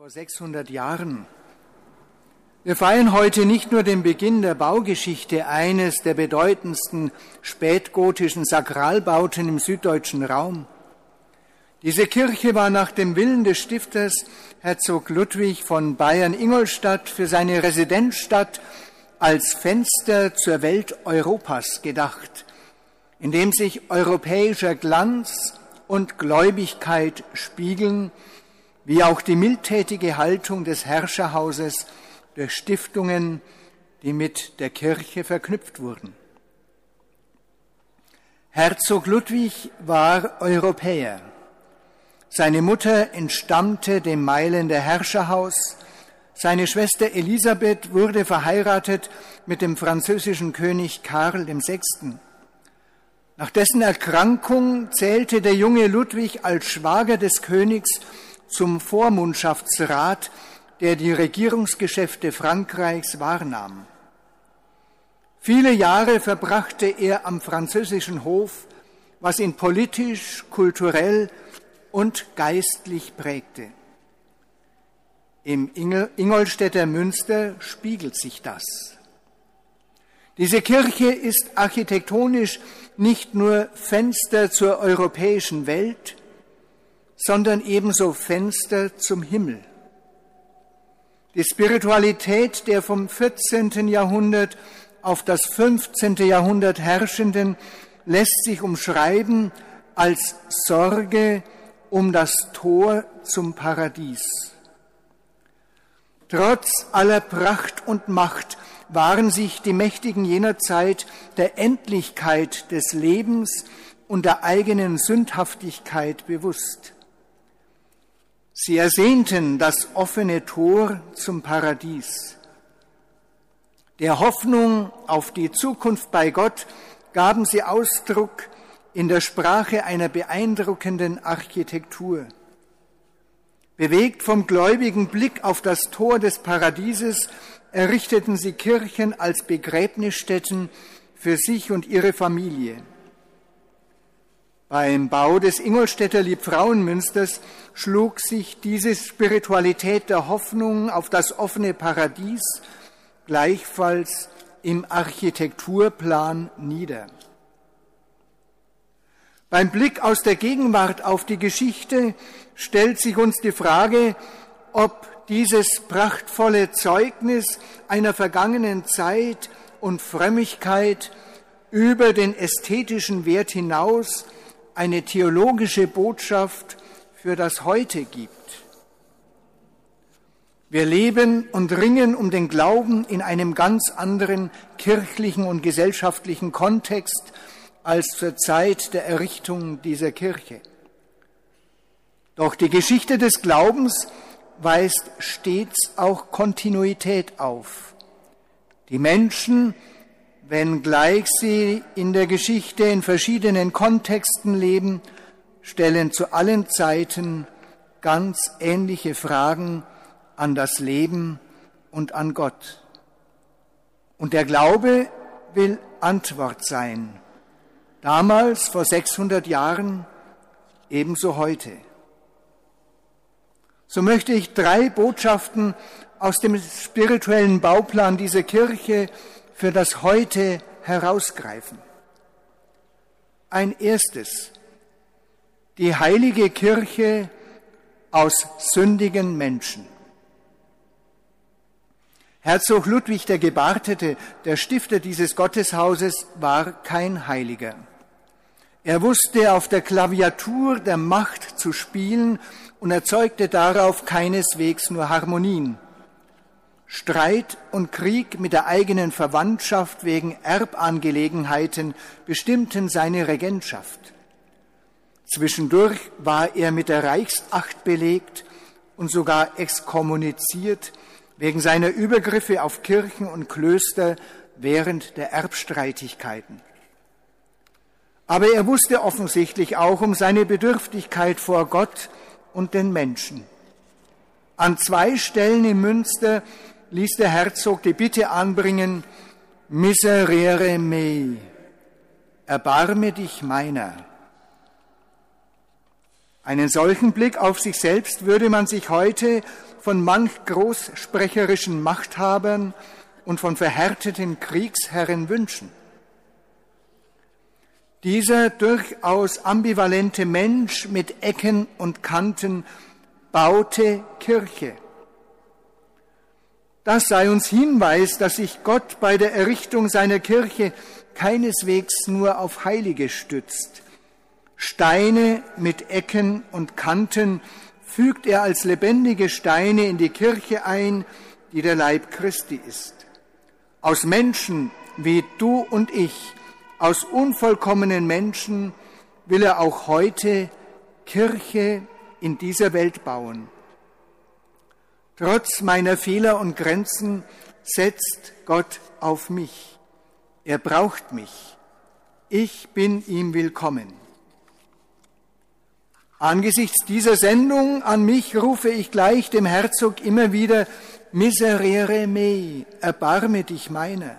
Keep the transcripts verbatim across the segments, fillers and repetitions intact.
Vor sechshundert Jahren. Wir feiern heute nicht nur den Beginn der Baugeschichte eines der bedeutendsten spätgotischen Sakralbauten im süddeutschen Raum. Diese Kirche war nach dem Willen des Stifters Herzog Ludwig von Bayern-Ingolstadt für seine Residenzstadt als Fenster zur Welt Europas gedacht, in dem sich europäischer Glanz und Gläubigkeit spiegeln, wie auch die mildtätige Haltung des Herrscherhauses durch Stiftungen, die mit der Kirche verknüpft wurden. Herzog Ludwig war Europäer. Seine Mutter entstammte dem Mailänder Herrscherhaus. Seine Schwester Elisabeth wurde verheiratet mit dem französischen König Karl der Sechste. Nach dessen Erkrankung zählte der junge Ludwig als Schwager des Königs zum Vormundschaftsrat, der die Regierungsgeschäfte Frankreichs wahrnahm. Viele Jahre verbrachte er am französischen Hof, was ihn politisch, kulturell und geistlich prägte. Im Ingolstädter Münster spiegelt sich das. Diese Kirche ist architektonisch nicht nur Fenster zur europäischen Welt, sondern ebenso Fenster zum Himmel. Die Spiritualität der vom vierzehnten Jahrhundert auf das fünfzehnte Jahrhundert Herrschenden lässt sich umschreiben als Sorge um das Tor zum Paradies. Trotz aller Pracht und Macht waren sich die Mächtigen jener Zeit der Endlichkeit des Lebens und der eigenen Sündhaftigkeit bewusst. Sie ersehnten das offene Tor zum Paradies. Der Hoffnung auf die Zukunft bei Gott gaben sie Ausdruck in der Sprache einer beeindruckenden Architektur. Bewegt vom gläubigen Blick auf das Tor des Paradieses errichteten sie Kirchen als Begräbnisstätten für sich und ihre Familie. Beim Bau des Ingolstädter Liebfrauenmünsters schlug sich diese Spiritualität der Hoffnung auf das offene Paradies gleichfalls im Architekturplan nieder. Beim Blick aus der Gegenwart auf die Geschichte stellt sich uns die Frage, ob dieses prachtvolle Zeugnis einer vergangenen Zeit und Frömmigkeit über den ästhetischen Wert hinaus eine theologische Botschaft für das Heute gibt. Wir leben und ringen um den Glauben in einem ganz anderen kirchlichen und gesellschaftlichen Kontext als zur Zeit der Errichtung dieser Kirche. Doch die Geschichte des Glaubens weist stets auch Kontinuität auf. Die Menschen, wenngleich sie in der Geschichte in verschiedenen Kontexten leben, stellen zu allen Zeiten ganz ähnliche Fragen an das Leben und an Gott. Und der Glaube will Antwort sein. Damals, vor sechshundert Jahren, ebenso heute. So möchte ich drei Botschaften aus dem spirituellen Bauplan dieser Kirche für das Heute herausgreifen. Ein erstes: Die heilige Kirche aus sündigen Menschen. Herzog Ludwig der Gebartete, der Stifter dieses Gotteshauses, war kein Heiliger. Er wusste auf der Klaviatur der Macht zu spielen und erzeugte darauf keineswegs nur Harmonien. Streit und Krieg mit der eigenen Verwandtschaft wegen Erbangelegenheiten bestimmten seine Regentschaft. Zwischendurch war er mit der Reichsacht belegt und sogar exkommuniziert wegen seiner Übergriffe auf Kirchen und Klöster während der Erbstreitigkeiten. Aber er wusste offensichtlich auch um seine Bedürftigkeit vor Gott und den Menschen. An zwei Stellen im Münster ließ der Herzog die Bitte anbringen: Miserere mei, erbarme dich meiner. Einen solchen Blick auf sich selbst würde man sich heute von manch großsprecherischen Machthabern und von verhärteten Kriegsherren wünschen. Dieser durchaus ambivalente Mensch mit Ecken und Kanten baute Kirche. Das sei uns Hinweis, dass sich Gott bei der Errichtung seiner Kirche keineswegs nur auf Heilige stützt. Steine mit Ecken und Kanten fügt er als lebendige Steine in die Kirche ein, die der Leib Christi ist. Aus Menschen wie du und ich, aus unvollkommenen Menschen, will er auch heute Kirche in dieser Welt bauen. Trotz meiner Fehler und Grenzen setzt Gott auf mich. Er braucht mich. Ich bin ihm willkommen. Angesichts dieser Sendung an mich rufe ich gleich dem Herzog immer wieder: Miserere mei, erbarme dich meiner.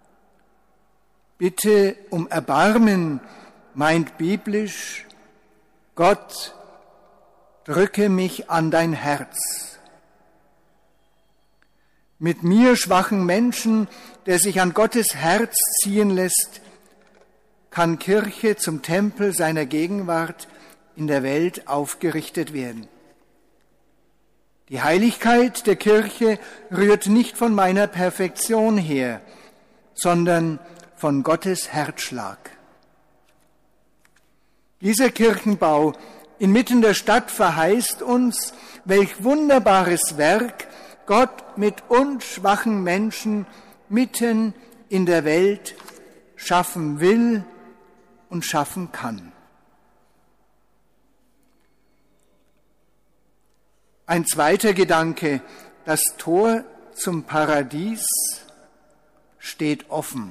Bitte um Erbarmen meint biblisch: Gott, drücke mich an dein Herz. Mit mir, schwachen Menschen, der sich an Gottes Herz ziehen lässt, kann Kirche zum Tempel seiner Gegenwart in der Welt aufgerichtet werden. Die Heiligkeit der Kirche rührt nicht von meiner Perfektion her, sondern von Gottes Herzschlag. Dieser Kirchenbau inmitten der Stadt verheißt uns, welch wunderbares Werk Gott mit uns schwachen Menschen mitten in der Welt schaffen will und schaffen kann. Ein zweiter Gedanke: Das Tor zum Paradies steht offen.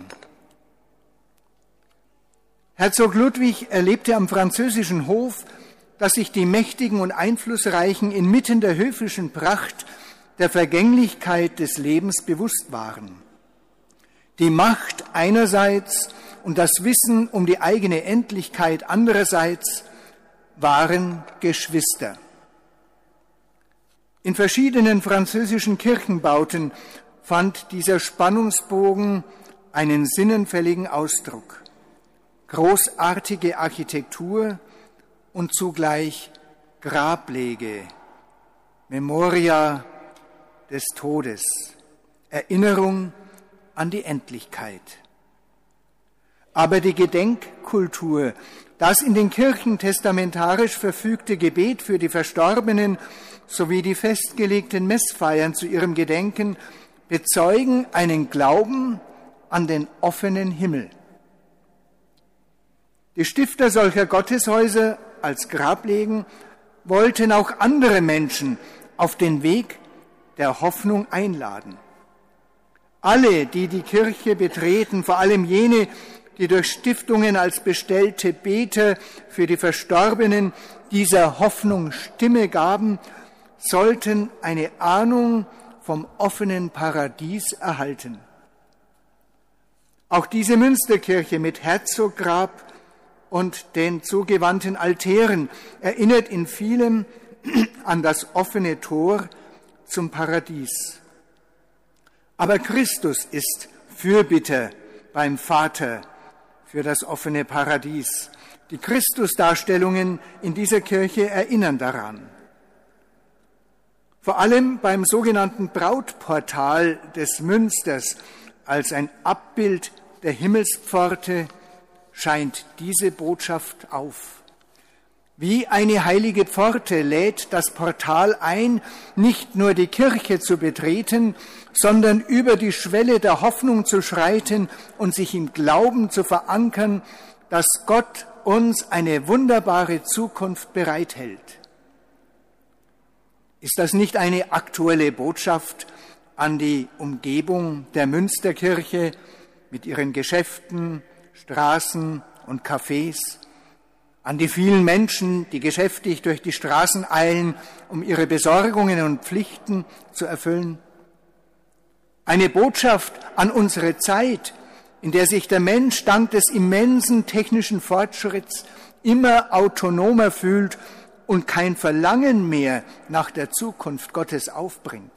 Herzog Ludwig erlebte am französischen Hof, dass sich die Mächtigen und Einflussreichen inmitten der höfischen Pracht der Vergänglichkeit des Lebens bewusst waren. Die Macht einerseits und das Wissen um die eigene Endlichkeit andererseits waren Geschwister. In verschiedenen französischen Kirchenbauten fand dieser Spannungsbogen einen sinnenfälligen Ausdruck. Großartige Architektur und zugleich Grablege, Memoria des Todes, Erinnerung an die Endlichkeit. Aber die Gedenkkultur, das in den Kirchen testamentarisch verfügte Gebet für die Verstorbenen sowie die festgelegten Messfeiern zu ihrem Gedenken bezeugen einen Glauben an den offenen Himmel. Die Stifter solcher Gotteshäuser als Grablegen wollten auch andere Menschen auf den Weg der Hoffnung einladen. Alle, die die Kirche betreten, vor allem jene, die durch Stiftungen als bestellte Beter für die Verstorbenen dieser Hoffnung Stimme gaben, sollten eine Ahnung vom offenen Paradies erhalten. Auch diese Münsterkirche mit Herzoggrab und den zugewandten Altären erinnert in vielem an das offene Tor zum Paradies. Aber Christus ist Fürbitter beim Vater für das offene Paradies. Die Christusdarstellungen in dieser Kirche erinnern daran. Vor allem beim sogenannten Brautportal des Münsters als ein Abbild der Himmelspforte scheint diese Botschaft auf. Wie eine heilige Pforte lädt das Portal ein, nicht nur die Kirche zu betreten, sondern über die Schwelle der Hoffnung zu schreiten und sich im Glauben zu verankern, dass Gott uns eine wunderbare Zukunft bereithält. Ist das nicht eine aktuelle Botschaft an die Umgebung der Münsterkirche mit ihren Geschäften, Straßen und Cafés, an die vielen Menschen, die geschäftig durch die Straßen eilen, um ihre Besorgungen und Pflichten zu erfüllen? Eine Botschaft an unsere Zeit, in der sich der Mensch dank des immensen technischen Fortschritts immer autonomer fühlt und kein Verlangen mehr nach der Zukunft Gottes aufbringt.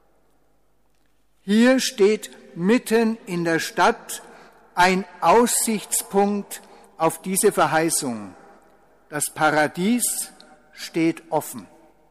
Hier steht mitten in der Stadt ein Aussichtspunkt auf diese Verheißung. Das Paradies steht offen.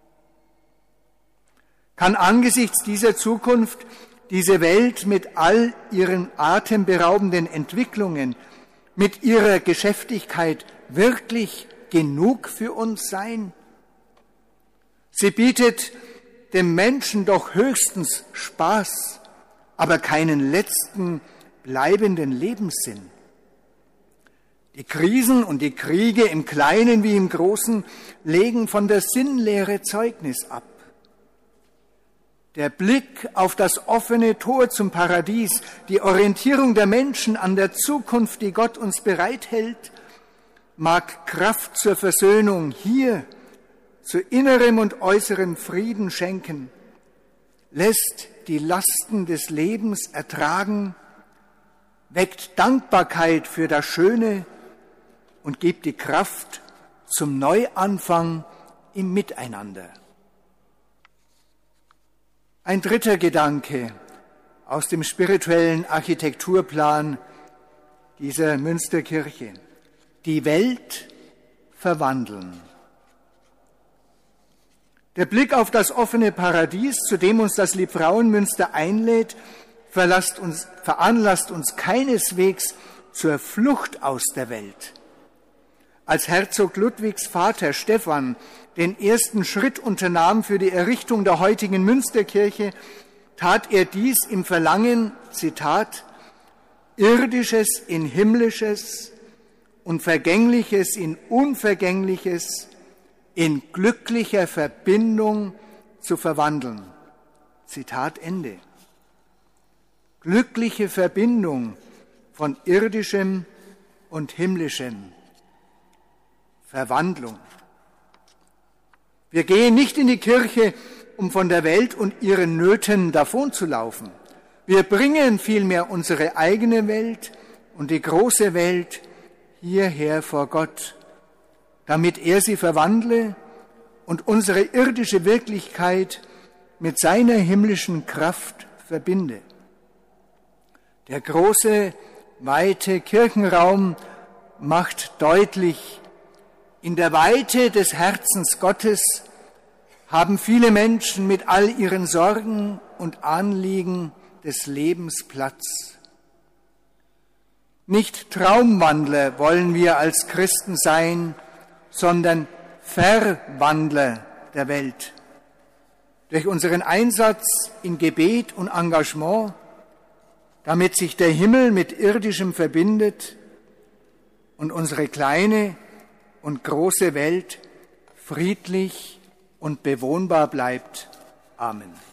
Kann angesichts dieser Zukunft diese Welt mit all ihren atemberaubenden Entwicklungen, mit ihrer Geschäftigkeit wirklich genug für uns sein? Sie bietet dem Menschen doch höchstens Spaß, aber keinen letzten bleibenden Lebenssinn. Die Krisen und die Kriege im Kleinen wie im Großen legen von der Sinnlehre Zeugnis ab. Der Blick auf das offene Tor zum Paradies, die Orientierung der Menschen an der Zukunft, die Gott uns bereithält, mag Kraft zur Versöhnung hier, zu innerem und äußerem Frieden schenken, lässt die Lasten des Lebens ertragen, weckt Dankbarkeit für das Schöne und gibt die Kraft zum Neuanfang im Miteinander. Ein dritter Gedanke aus dem spirituellen Architekturplan dieser Münsterkirche: die Welt verwandeln. Der Blick auf das offene Paradies, zu dem uns das Liebfrauenmünster einlädt, veranlasst uns, veranlasst uns keineswegs zur Flucht aus der Welt. Als Herzog Ludwigs Vater Stephan den ersten Schritt unternahm für die Errichtung der heutigen Münsterkirche, tat er dies im Verlangen, Zitat, Irdisches in Himmlisches und Vergängliches in Unvergängliches in glücklicher Verbindung zu verwandeln. Zitat Ende. Glückliche Verbindung von Irdischem und Himmlischem. Verwandlung. Wir gehen nicht in die Kirche, um von der Welt und ihren Nöten davonzulaufen. Wir bringen vielmehr unsere eigene Welt und die große Welt hierher vor Gott, damit er sie verwandle und unsere irdische Wirklichkeit mit seiner himmlischen Kraft verbinde. Der große, weite Kirchenraum macht deutlich, in der Weite des Herzens Gottes haben viele Menschen mit all ihren Sorgen und Anliegen des Lebens Platz. Nicht Traumwandler wollen wir als Christen sein, sondern Verwandler der Welt. Durch unseren Einsatz in Gebet und Engagement, damit sich der Himmel mit Irdischem verbindet und unsere kleine und große Welt friedlich und bewohnbar bleibt. Amen.